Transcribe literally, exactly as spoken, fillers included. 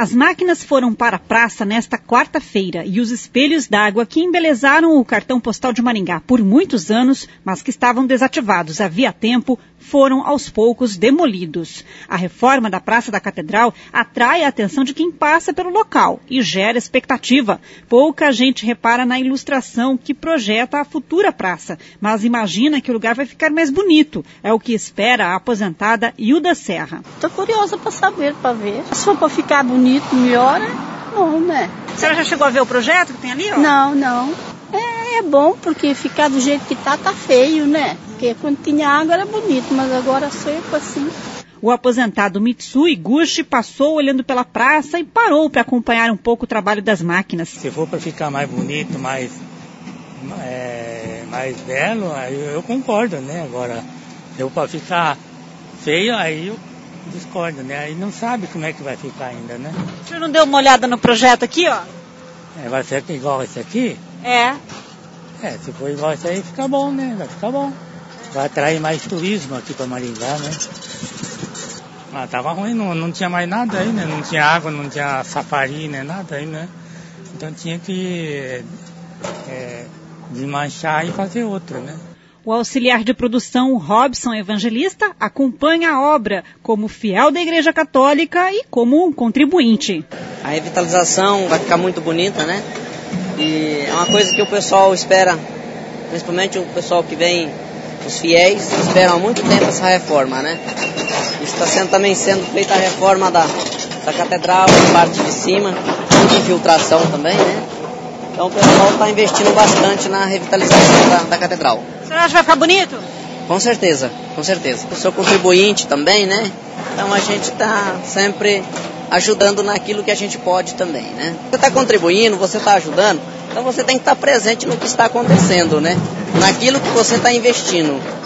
As máquinas foram para a praça nesta quarta-feira e os espelhos d'água que embelezaram o cartão postal de Maringá por muitos anos, mas que estavam desativados havia tempo, foram aos poucos demolidos. A reforma da Praça da Catedral atrai a atenção de quem passa pelo local e gera expectativa. Pouca gente repara na ilustração que projeta a futura praça, mas imagina que o lugar vai ficar mais bonito. É o que espera a aposentada Hilda Serra. Estou curiosa para saber, para ver. Se for para ficar bonito, melhor, é bom, né? A senhora já chegou a ver o projeto que tem ali, ó? Não, não. É, é bom, porque ficar do jeito que tá, tá feio, né? Porque quando tinha água era bonito, mas agora seco assim. O aposentado Mitsui Gushi passou olhando pela praça e parou para acompanhar um pouco o trabalho das máquinas. Se for para ficar mais bonito, mais, é, mais belo, aí eu concordo, né? Agora, se for para ficar feio, aí eu discordo, né? Aí não sabe como é que vai ficar ainda, né? O senhor não deu uma olhada no projeto aqui, ó? É, vai ser igual esse aqui? É. É, se for igual esse aí, fica bom, né? Vai ficar bom. Vai atrair mais turismo aqui para Maringá, né? Ah, tava ruim, não, não tinha mais nada aí, né? Não tinha água, não tinha safari, né? Nada aí, né? Então tinha que é, desmanchar e fazer outra, né? O auxiliar de produção Robson Evangelista acompanha a obra como fiel da Igreja Católica e como um contribuinte. A revitalização vai ficar muito bonita, né? E é uma coisa que o pessoal espera, principalmente o pessoal que vem, os fiéis, esperam há muito tempo essa reforma, né? Está sendo, também sendo feita a reforma da, da catedral, a parte de cima, muita infiltração também, né? Então o pessoal está investindo bastante na revitalização da, da catedral. Você acha que vai ficar bonito? Com certeza, com certeza. Eu sou contribuinte também, né? Então a gente está sempre ajudando naquilo que a gente pode também, né? Você está contribuindo, você está ajudando, então você tem que estar presente no que está acontecendo, né? Naquilo que você está investindo.